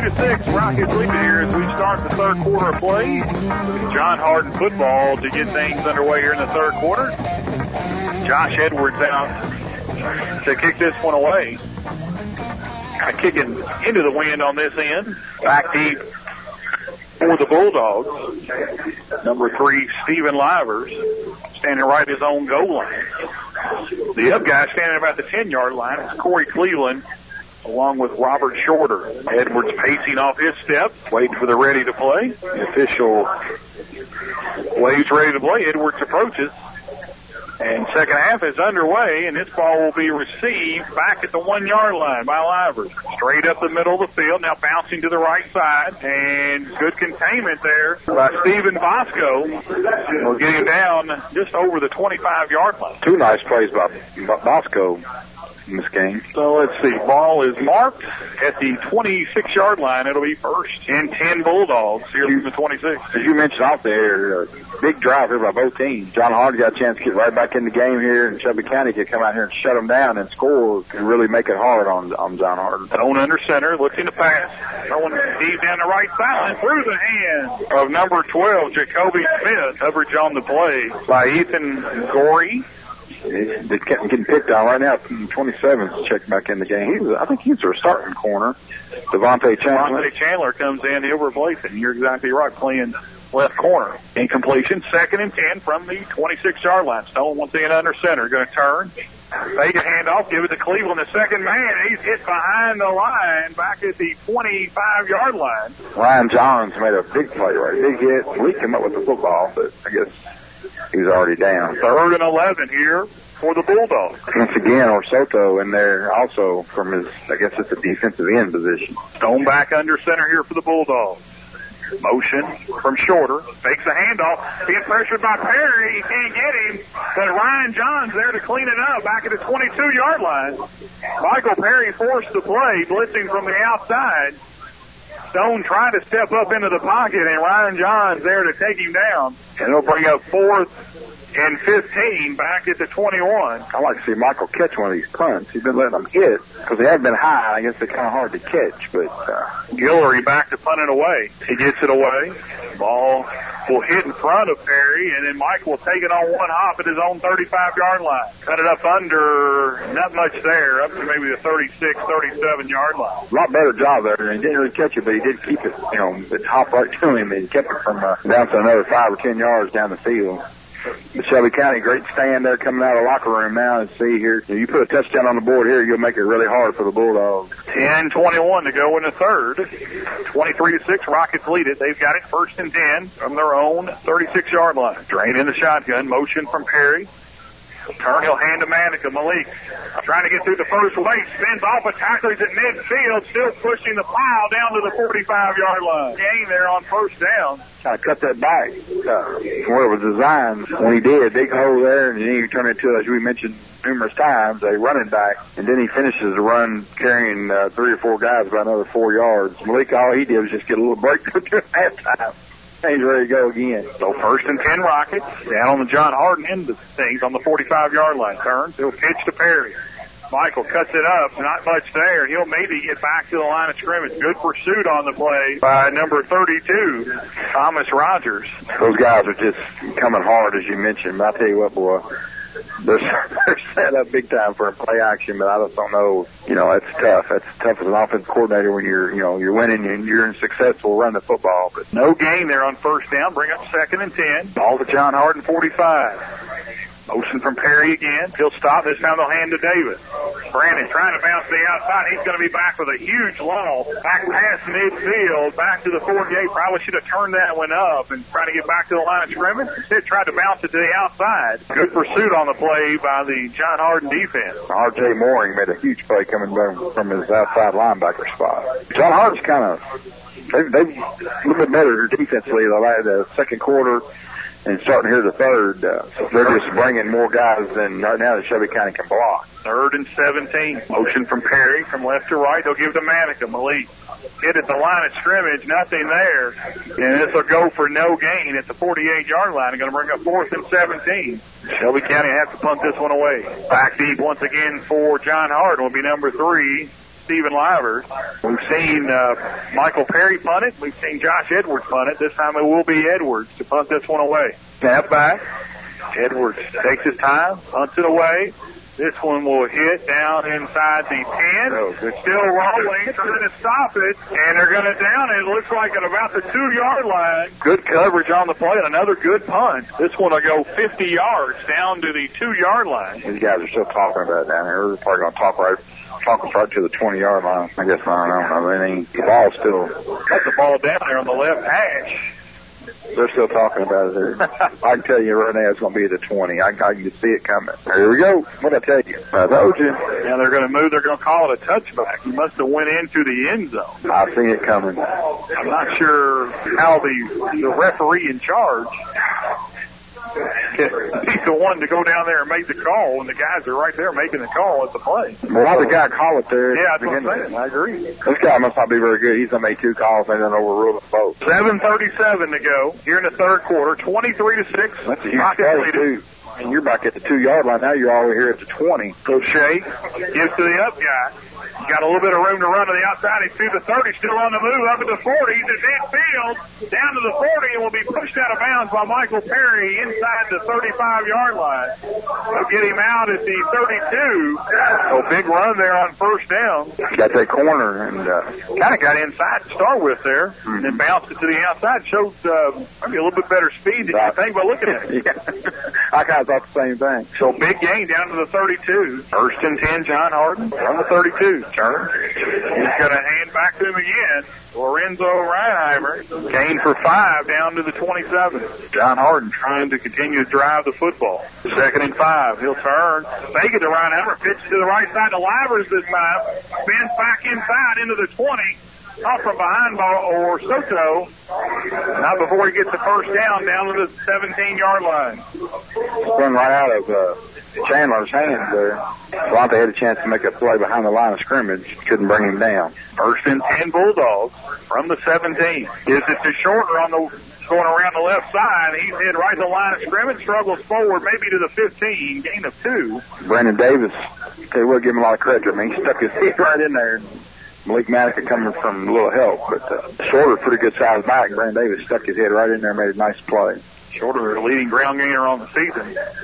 23-6, Rockets lead here as we start the third quarter of play. John Hardin football to get things underway here in the third quarter. Josh Edwards out to kick this one away. Kind of kicking into the wind on this end. Back deep for the Bulldogs. Number 3, Stephen Livers, standing right at his own goal line. The up guy standing about the 10-yard line is Corey Cleveland, along with Robert Shorter. Edwards pacing off his step, waiting for the ready to play. The official waves ready to play. Edwards approaches. And second half is underway, and this ball will be received back at the 1-yard line by Livers. Straight up the middle of the field, now bouncing to the right side, and good containment there by Stephen Bosco. We're getting down just over the 25-yard line. Two nice plays by Bosco in this game. So let's see, ball is marked at the 26-yard line. It'll be first and 10 Bulldogs here from the 26. As you mentioned off there, big drive here by both teams. John Hardin got a chance to get right back in the game here, and Shelby County could come out here and shut them down and score and really make it hard on John Hardin. Thrown under center, looking to pass. Throwing deep down the right sideline through the hands of number 12, Jacoby Smith. Coverage on the play by Ethan Gorey. They're getting picked on right now. 27's checked back in the game. I think he's their starting corner. Devontae Chandler comes in. He'll replace it. You're exactly right, playing left corner. Incompletion, second and 10 from the 26-yard line. Stone once again under center. Going to turn. Fake a handoff. Give it to Cleveland, the second man. He's hit behind the line back at the 25-yard line. Ryan Johns made a big play, right? Big hit. We came up with the football, but I guess he was already down. Third and 11 here for the Bulldogs. Once again, Orsoto in there also from his, I guess it's a defensive end position. Stone back under center here for the Bulldogs. Motion from Shorter. Fakes a handoff. Being pressured by Perry. He can't get him. But Ryan Johns there to clean it up back at the 22-yard line. Michael Perry forced the play, blitzing from the outside. Stone trying to step up into the pocket, and Ryan Johns there to take him down. And it'll bring up 4th and 15 back at the 21. I like to see Michael catch one of these punts. He's been letting them hit because they have been high. I guess they're kind of hard to catch. But Guillory back to punt it away. He gets it away. Ball will hit in front of Perry, and then Mike will take it on one hop at his own 35-yard line. Cut it up under, not much there, up to maybe the 36, 37-yard line. A lot better job there. He didn't really catch it, but he did keep it, it hopped right to him, and he kept it from down to another 5 or 10 yards down the field. The Shelby County, great stand there coming out of the locker room now, and see here, if you put a touchdown on the board here, you'll make it really hard for the Bulldogs. 10-21 to go in the third. 23-6, Rockets lead it. They've got it first and 10 from their own 36-yard line. Drain in the shotgun, motion from Perry. Turn, he'll hand to Manica. Malik trying to get through the first wave, spins off a tackler. He's at midfield, still pushing the pile down to the 45-yard line. Gain there on first down. Kind of cut that back where it was designed when he did. Big hole there, and then he turned into, as we mentioned numerous times, a running back. And then he finishes the run carrying 3 or 4 guys about another 4 yards. Malik, all he did was just get a little break to halftime. He's ready to go again. So first and 10 Rockets. Down on the John Hardin end of things on the 45-yard line. Turns. He'll pitch to Perry. Michael cuts it up. Not much there. He'll maybe get back to the line of scrimmage. Good pursuit on the play by number 32, Thomas Rogers. Those guys are just coming hard, as you mentioned. But I tell you what, boy, they're set up big time for a play action, but I just don't know. It's tough. That's tough as an offensive coordinator when you're winning and you're successful running the football. But no gain there on first down. Bring up second and 10. Ball to John Hardin, 45. Motion from Perry again. He'll stop. This time they'll hand to Davis. Brandon trying to bounce to the outside. He's going to be back with a huge loss. Back past midfield, back to the 48. Probably should have turned that one up and trying to get back to the line of scrimmage. Instead tried to bounce it to the outside. Good pursuit on the play by the John Hardin defense. R.J. Mooring made a huge play coming down from his outside linebacker spot. John Hardin's kind of, they've a little bit better defensively the second quarter. And starting here the third, they're just bringing more guys than right now that Shelby County can block. Third and 17. Motion from Perry from left to right. They'll give to Manica. Malik hit at the line of scrimmage. Nothing there. And this will go for no gain at the 48-yard line. They're going to bring up 4th and 17. Shelby County has to punt this one away. Back deep once again for John Hardin will be number 3, Stephen Livers. We've seen Michael Perry punt it. We've seen Josh Edwards punt it. This time it will be Edwards to punt this one away. Snap back. Edwards takes his time, punts it away. This one will hit down inside the 10. Oh, good. Still rolling, trying to stop it, and they're going to down it. It looks like at about the 2-yard line. Good coverage on the play and another good punt. This one will go 50 yards down to the 2-yard line. These guys are still talking about it down here. They're probably going to talk right to the 20-yard line. I guess, I don't know. I mean, the ball's still... Got the ball down there on the left hash. They're still talking about it there. I can tell you right now it's going to be at the 20. I can just see it coming. Here we go. What'd I tell you? I told you. Now they're going to move. They're going to call it a touchback. He must have went into the end zone. I see it coming. I'm not sure how the referee in charge he's the one to go down there and make the call, and the guys are right there making the call at the play. Well, why the guy call it there? Yeah, that's what I'm saying. I agree. This guy must not be very good. He's done made 2 calls and then overruled them both. 7:37 to go here in the third quarter. 23-6. That's a huge play, too. And you're back at the 2-yard line. Now you're all the way here at the 20. So Shea gives to the up guy. Got a little bit of room to run to the outside. He's through the 30, still on the move, up at the 40. He's at midfield, down to the 40, and will be pushed out of bounds by Michael Perry inside the 35-yard line. They'll get him out at the 32. So big run there on first down. Got that corner and kind of got inside to start with there, and then bounced it to the outside. Showed maybe a little bit better speed than you think by looking at it. Yeah. I kind of thought the same thing. So big gain down to the 32. First and 10, John Harden on the 32. Turner. He's going to hand back to him again. Lorenzo Reinheimer. Gain for 5 down to the 27. John Harden trying to continue to drive the football. 2nd and 5. He'll turn. Fake it to Reinheimer. Pitch to the right side to Livers this time. Spins back inside into the 20. Off from behind ball or Soto. Not before he gets the first down to the 17-yard line. Spun right out of Chandler's hands there. Devontae had a chance to make a play behind the line of scrimmage. Couldn't bring him down. First and 10 Bulldogs from the 17. Gives it to Shorter going around the left side. He's hit right to the line of scrimmage. Struggles forward maybe to the 15. Gain of 2. Brandon Davis, they will give him a lot of credit. I mean, he stuck his head right in there. Malik Manica coming from a little help, but Shorter, pretty good size back. Brandon Davis stuck his head right in there and made a nice play. Shorter, the leading ground gainer on the season.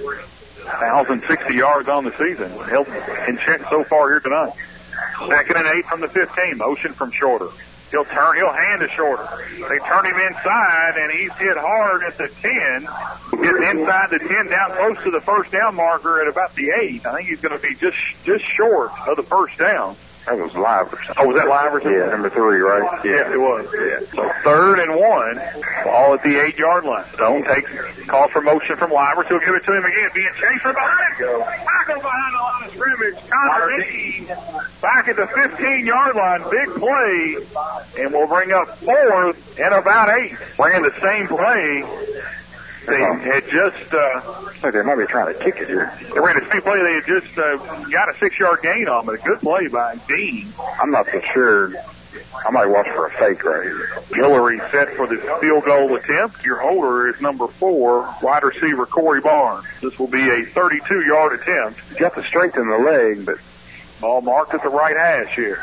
1,060 yards on the season. Held in check so far here tonight. 2nd and 8 from the 15. Motion from Shorter. He'll hand to Shorter. They turn him inside, and he's hit hard at the 10. Getting inside the 10, down close to the first down marker at about the 8. I think he's going to be just short of the first down. That was Livers. Oh, was that Livers? Yeah, number 3, right? Yeah, it was. Yeah. So 3rd and 1, ball at the 8-yard line. Stone takes call for motion from Livers. He'll give it to him again. Being chased from behind. Tackle behind the line of scrimmage. Connor Dean back at the 15-yard line. Big play, and we'll bring up 4th and about 8. Ran the same play. They had just... they might be trying to kick it here. They ran a same play. They had just got a 6-yard gain on it. A good play by Dean. I'm not so sure. I might watch for a fake right here. Hillary set for the field goal attempt. Your holder is number 4, wide receiver Corey Barnes. This will be a 32-yard attempt. He's got the strength in the leg, but... Ball marked at the right hash here.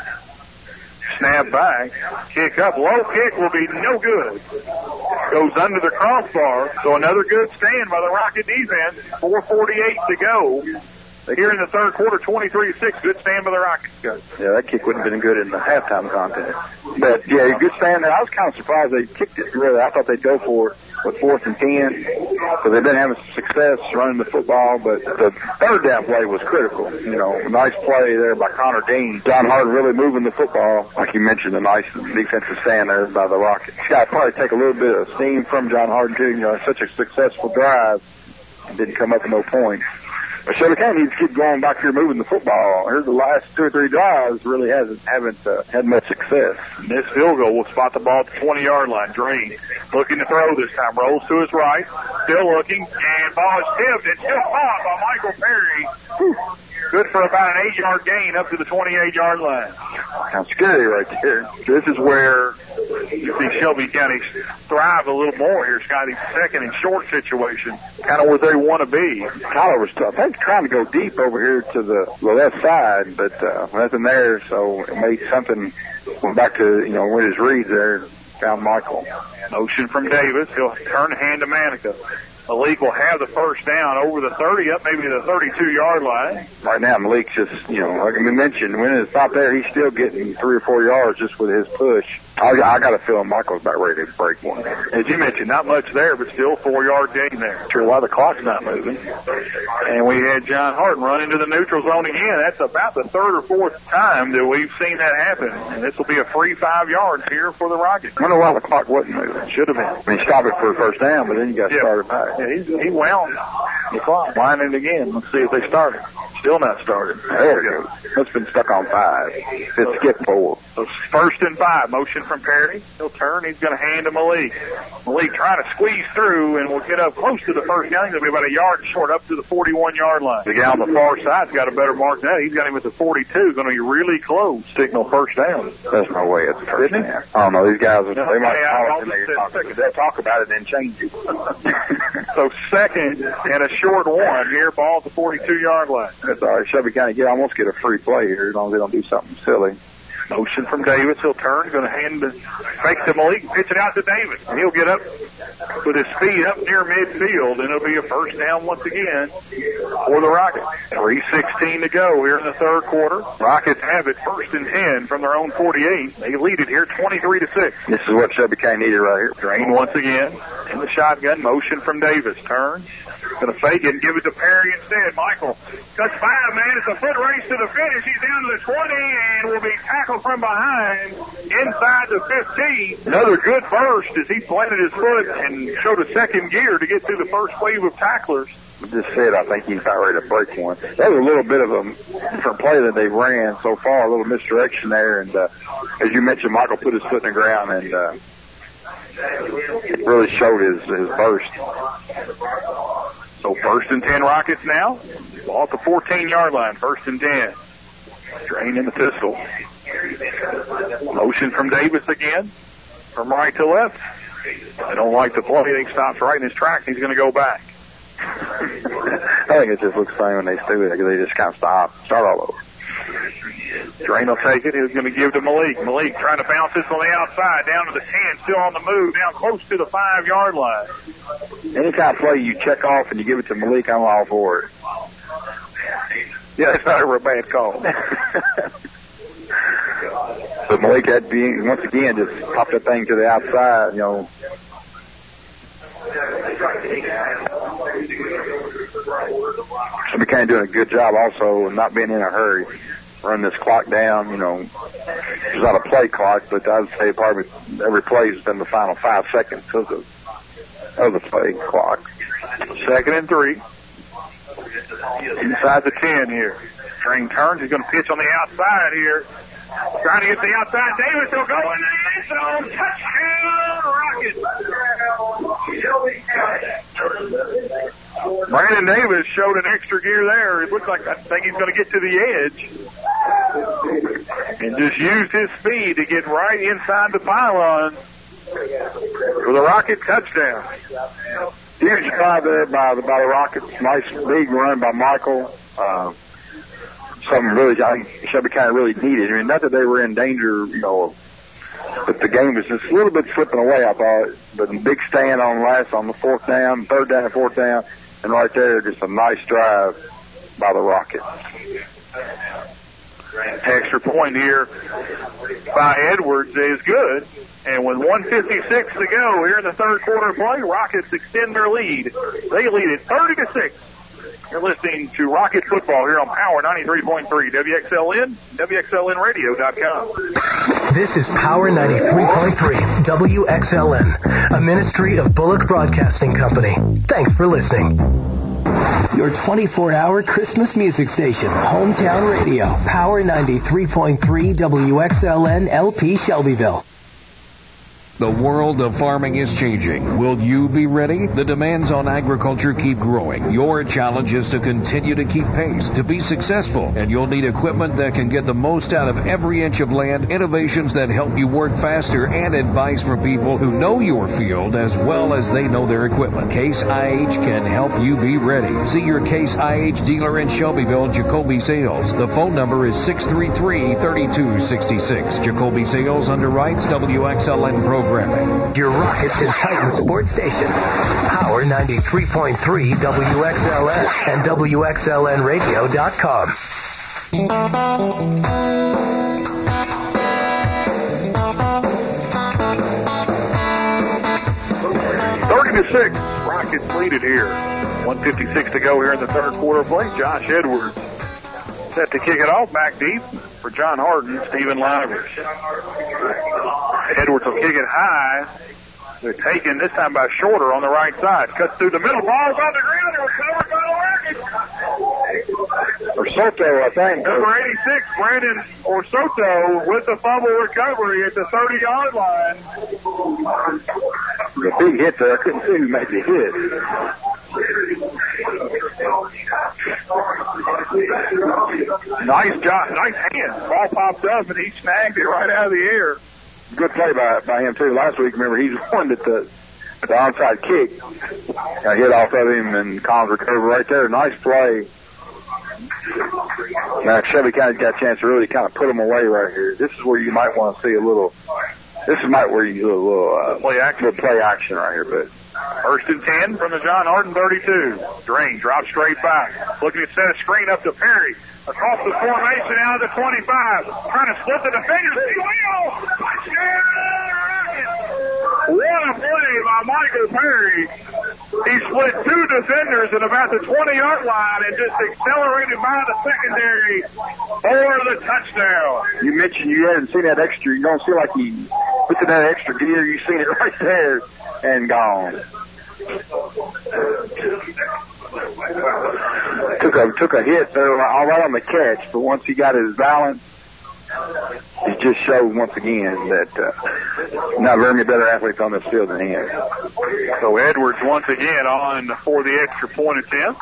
Snap back. Kick up. Low kick will be no good. Goes under the crossbar. So another good stand by the Rocket defense. 4:48 to go. Here in the third quarter, 23-6. Good stand by the Rockets. Yeah, that kick wouldn't have been good in the halftime contest. But, yeah, good stand there. I was kind of surprised they kicked it, really. I thought they'd go for it with 4th and 10. So they've been having success running the football, but the third down play was critical. You know, nice play there by Connor Dean. John Harden really moving the football. Like you mentioned, a nice defensive stand there by the Rockets. Got to probably take a little bit of steam from John Harden, too. You know, such a successful drive. Didn't come up with no points. But Shelby County needs to keep going back here moving the football. Here's the last 2 or 3 drives really haven't had much success. And this field goal will spot the ball at the 20-yard line. Drain looking to throw this time. Rolls to his right. Still looking. And ball is tipped and still caught by Michael Perry. Whew. Good for about an 8-yard gain up to the 28-yard line. Kind of scary right there. This is where You see Shelby County thrive a little more here, Scotty. Second and short situation, kind of where they want to be. Tyler was tough. They were trying to go deep over here to the left side, but nothing there, so it made something. Went back to, with his reads there, found Michael. Motion from Davis. He'll turn the hand to Manica. Malik will have the first down over the 30, up maybe the 32-yard line. Right now, Malik's just, like we mentioned, when it's not there, he's still getting 3 or 4 yards just with his push. I got a feeling Michael's about ready to break one. As you mentioned, not much there, but still 4-yard gain there. Sure, why the clock's not moving. And we had John Harden run into the neutral zone again. That's about the third or fourth time that we've seen that happen. And this will be a free 5 yards here for the Rockets. I wonder why the clock wasn't moving. Should have been. I mean, stop it for a first down, but then you got started back. Yeah, he wound the clock. Winding again. Let's see if they started. Still not started. There it goes. Must have been stuck on 5. It skipped 4. So first and 5. Motion from Perry. He'll turn. He's going to hand to Malik. Malik trying to squeeze through and will get up close to the first down. He's going to be about a yard short up to the 41-yard line. The guy on the far side's got a better mark than that. He's got him at the 42. Going to be really close. Signal first down. There's no way it's first down. I don't know. These guys, they might talk about it and then change it. So second and a short one here. Ball at the 42-yard line. That's all right. Shelby County almost get a free play here as long as they don't do something silly. Motion from Davis. He'll turn. Going to hand the fake to Malik. Pitch it out to Davis. And he'll get up with his feet up near midfield. And it'll be a first down once again for the Rockets. 3:16 to go here in the third quarter. Rockets have it first and 10 from their own 48. They lead it here 23-6. This is what Shelby County needed right here. Drain once again in the shotgun. Motion from Davis. Turns. Going to fake it and give it to Perry instead. Michael cuts 5, man. It's a foot race to the finish. He's down to the 20 and will be tackled from behind inside the 15. Another good burst as he planted his foot and showed a second gear to get through the first wave of tacklers. Just said, I think he's about ready to break one. That was a little bit of a different play that they ran so far, a little misdirection there. And as you mentioned, Michael put his foot in the ground and it really showed his burst. So first and 10 Rockets now. Ball at the 14-yard line. First and 10. Drain in the pistol. Motion from Davis again. From right to left. I don't like the play. He stops right in his tracks. He's going to go back. I think it just looks funny when they do it because they just kind of start all over. Drain will take it. He's going to give to Malik. Malik trying to bounce this on the outside, down to the 10, still on the move, down close to the 5-yard line. Any kind of play you check off and you give it to Malik, I'm all for it. Yeah, it's not a bad call. But Malik had been, once again, just popped that thing to the outside, Shelby County doing a good job also of not being in a hurry. Run this clock down, there's not a play clock, but I would say probably every play has been the final 5 seconds of the play clock. Second and 3. Inside the 10 here. Drain turns. He's going to pitch on the outside here. Trying to get to the outside. Davis will go in the end zone. Touchdown, Rockets. Brandon Davis showed an extra gear there. It looks like I think he's going to get to the edge. And just used his speed to get right inside the pylon for the Rocket touchdown. Huge try there by the Rockets. Nice big run by Michael. Something really, I think Shelby County really needed. I mean, not that they were in danger, but the game was just a little bit slipping away, I thought. But a big stand on the fourth down, third down, fourth down, and right there, just a nice drive by the Rockets. Extra point here by Edwards is good. And with 1:56 to go here in the third quarter of play, Rockets extend their lead. They lead it 30-6. You're listening to Rocket Football here on Power 93.3 WXLN, WXLNradio.com. This is Power 93.3 WXLN, a ministry of Bullock Broadcasting Company. Thanks for listening. Your 24-hour Christmas music station, Hometown Radio, Power 93.3 WXLN LP Shelbyville. The world of farming is changing. Will you be ready? The demands on agriculture keep growing. Your challenge is to continue to keep pace, to be successful, and you'll need equipment that can get the most out of every inch of land, innovations that help you work faster, and advice from people who know your field as well as they know their equipment. Case IH can help you be ready. See your Case IH dealer in Shelbyville, Jacoby Sales. The phone number is 633-3266. Jacoby Sales underwrites WXLN programming. Your Rockets and Titans sports station. Power 93.3 WXLN and WXLNradio.com. 30-6. Rockets lead it here. 1:56 to go here in the third quarter of play. Josh Edwards set to kick it off. Back deep for John Harden, Stephen Livers. Edwards will kick it high. They're taken this time by Shorter on the right side. Cuts through the middle. Ball's on the ground. It was covered by the Rockets. Orsoto, I think. Number 86, Brandon Orsoto with the fumble recovery at the 30-yard line. A big hit there. I couldn't see who made the hit. Nice job, nice hand. Ball popped up and he snagged it right out of the air. Good play by him too. Last week, remember, he's one that the onside kick got hit off of him and Collins recovered right there. Nice play. Now Shelby County's got a chance to really kind of put them away right here. This is where you might want to see a little. This is where you do a little play action right here, but. First and 10 from the John Harden 32. Drain drops straight back. Looking to set a screen up to Perry. Across the formation out of the 25. Trying to split the defenders. He will! What a play by Michael Perry. He split two defenders at about the 20-yard line and just accelerated by the secondary for the touchdown. You mentioned you hadn't seen that extra. You don't feel like he put in that extra gear. You've seen it right there. And gone. Took a hit there all right on the catch, but once he got his balance, he just showed once again that not very many better athletes on this field than him. So Edwards once again on for the extra point attempt.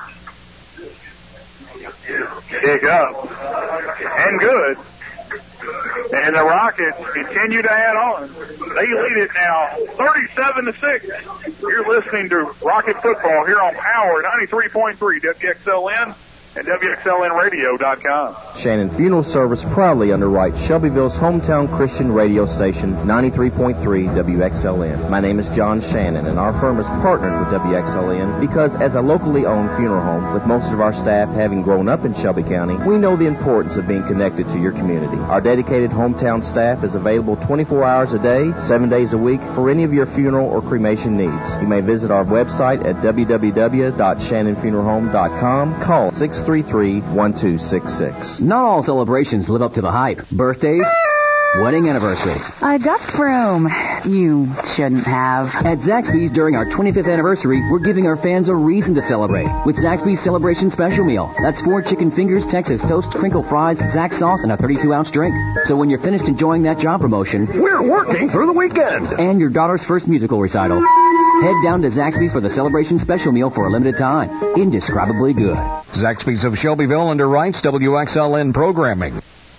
Kick up. And good. And the Rockets continue to add on. They lead it now 37-6. You're listening to Rocket Football here on Power 93.3 WXLN and WXLNradio.com. Shannon Funeral Service proudly underwrites Shelbyville's hometown Christian radio station, 93.3 WXLN. My name is John Shannon, and our firm is partnered with WXLN because as a locally owned funeral home, with most of our staff having grown up in Shelby County, we know the importance of being connected to your community. Our dedicated hometown staff is available 24 hours a day, 7 days a week for any of your funeral or cremation needs. You may visit our website at www.shannonfuneralhome.com. Call 633-1266. Not all celebrations live up to the hype. Birthdays, wedding anniversaries. A duck broom. You shouldn't have. At Zaxby's during our 25th anniversary, we're giving our fans a reason to celebrate with Zaxby's Celebration Special Meal. That's 4 chicken fingers, Texas toast, crinkle fries, Zax sauce, and a 32-ounce drink. So when you're finished enjoying that job promotion, we're working through the weekend. And your daughter's first musical recital, head down to Zaxby's for the Celebration Special Meal for a limited time. Indescribably good. Zaxby's of Shelbyville underwrites WXLN programming.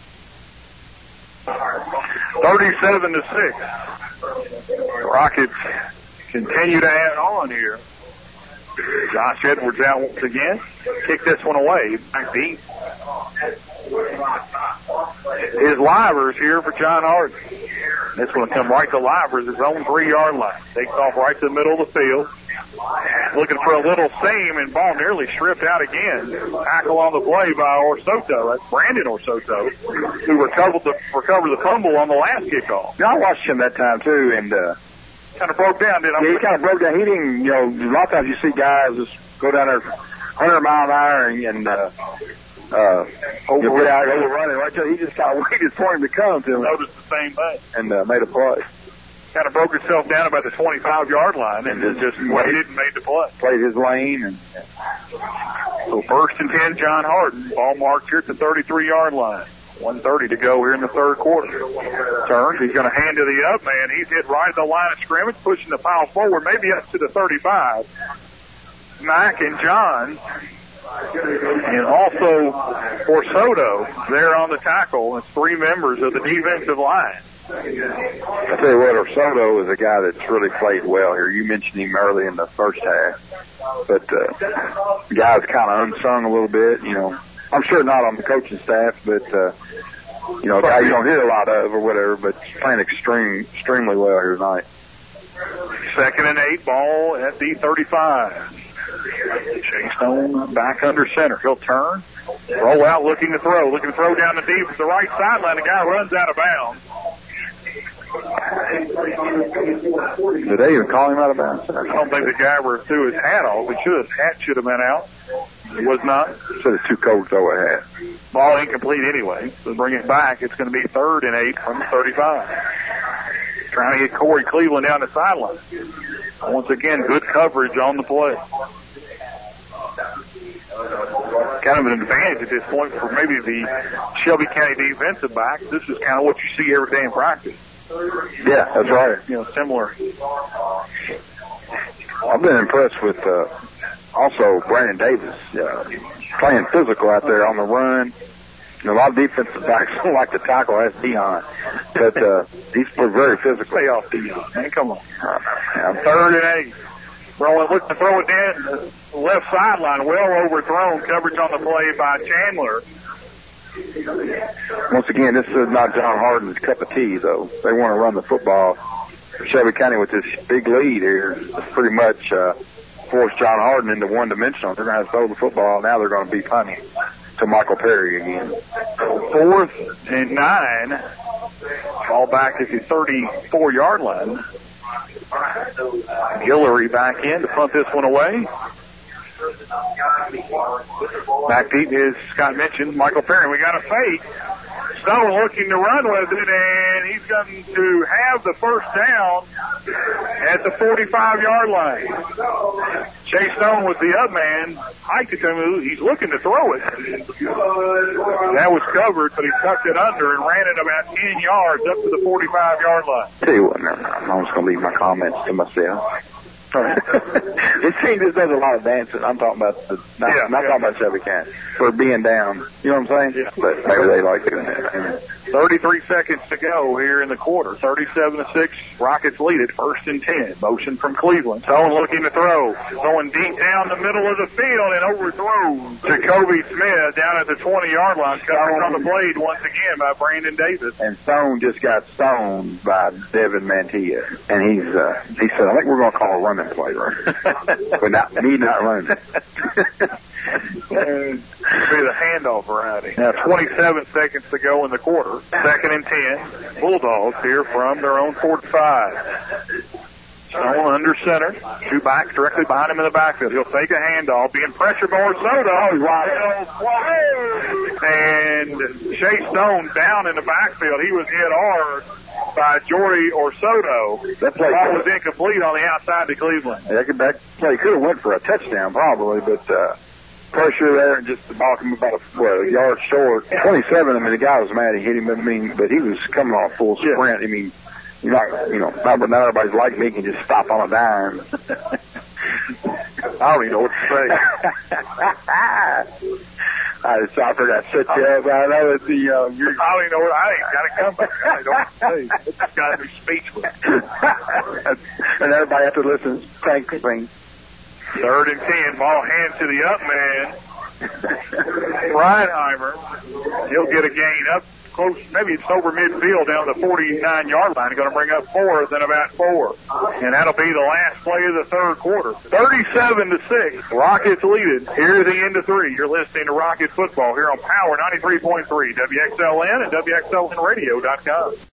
37-6. The Rockets continue to add on here. Josh Edwards out once again. Kick this one away. Back deep. His Livers here for John Harden. This one will come right to Livers, his own 3-yard line. Takes off right to the middle of the field. Looking for a little seam, and ball nearly stripped out again. Tackle on the play by Orsoto. That's Brandon Orsoto, who recovered the fumble on the last kickoff. Yeah, I watched him that time too, and kind of broke down, didn't he? Yeah, he kind of broke down. He didn't, a lot of times you see guys just go down there 100 mile an hour and overrunning right there. He just kind of waited for him to come to him. Noticed the same thing. And made a play. Kind of broke himself down about the 25-yard line and just waited and made the play. Played his lane. And so first and 10, John Harden. Ball marked here at the 33-yard line. 1:30 to go here in the third quarter. Turns. He's going to hand to the up man. He's hit right at the line of scrimmage, pushing the pile forward, maybe up to the 35. Mack and John, and also Orsoto there on the tackle. It's three members of the defensive line. I tell you what, Orsoto is a guy that's really played well here. You mentioned him early in the first half, but the guy's kind of unsung a little bit. You know, I'm sure not on the coaching staff, but you know, a guy you don't hear a lot of or whatever, but he's playing extremely well here tonight. 2nd and 8, ball at the 35. Chase Stone back under center. He'll turn, roll out, looking to throw down the deep, the right sideline. The guy runs out of bounds. Did they even call him out of bounds? I don't think the guy threw his hat off. His hat should have been out. It was not. So it's too cold to throw a hat. Ball incomplete anyway. So bring it back. It's going to be 3rd and 8 from the 35. Trying to get Corey Cleveland down the sideline. Once again, good coverage on the play. Kind of an advantage at this point for maybe the Shelby County defensive back. This is kind of what you see every day in practice. Yeah, that's right. You know, similar. I've been impressed with also Brandon Davis playing physical out there on the run. You know, a lot of defensive backs don't like to tackle as Dion, but he's very physical. Stay off Dion, man. Come on. 3rd and 8. Looking to throw it down left sideline, well overthrown. Coverage on the play by Chandler. Once again, this is not John Harden's cup of tea, though. They want to run the football. Shelby County with this big lead here is pretty much forced John Harden into one-dimensional. They're going to have to throw the football. Now they're going to be punting to Michael Perry again. 4th and 9. Ball back at the 34-yard line. Guillory back in to punt this one away. Back deep is, Scott mentioned, Michael Perry. We got a fake. Stone looking to run with it, and he's going to have the first down at the 45-yard line. Chase Stone was the up man. He's looking to throw it. That was covered, but he tucked it under and ran it about 10 yards up to the 45-yard line. Tell you what, I'm just going to leave my comments to myself. This team just does a lot of dancing. I'm talking about not talking about Shelby County for being down. You know what I'm saying? Yeah. But maybe they like doing that. 33 seconds to go here in the quarter. 37-6. Rockets lead it. 1st and 10. Motion from Cleveland. Stone looking to throw. Going deep down the middle of the field and overthrows Jacoby Smith down at the 20-yard line. Covered on the blade once again by Brandon Davis. And Stone just got stoned by Devin Mantilla. And he said, I think we're going to call a running play, right? But not running. Be the handoff variety. Now 27 seconds to go in the quarter. 2nd and 10. Bulldogs here from their own 45. Stone under center. 2 backs directly behind him in the backfield. He'll take a handoff. Being pressured by Orsoto. And Chase Stone down in the backfield. He was hit hard by Jordy Orsoto. That play was incomplete on the outside to Cleveland. That play could have went for a touchdown probably, but pressure there and just the ball came about a yard short. 27, I mean, the guy was mad he hit him, but he was coming on full sprint. Yeah. I mean, not everybody's like me can just stop on a dime. I don't even know what to say. I figured I'd set you up. I know that I don't even know what I ain't got to come back. I don't know what to say. It's just got to be speechless. And everybody has to listen. Thanks. 3rd and 10. Ball hand to the up man. Reinheimer. He'll get a gain up close. Maybe it's over midfield down the 49-yard line. Going to bring up 4th and about 4. And that'll be the last play of the third quarter. 37-6. Rockets lead it. Here at the end of 3. You're listening to Rocket Football here on Power 93.3, WXLN and WXLNradio.com.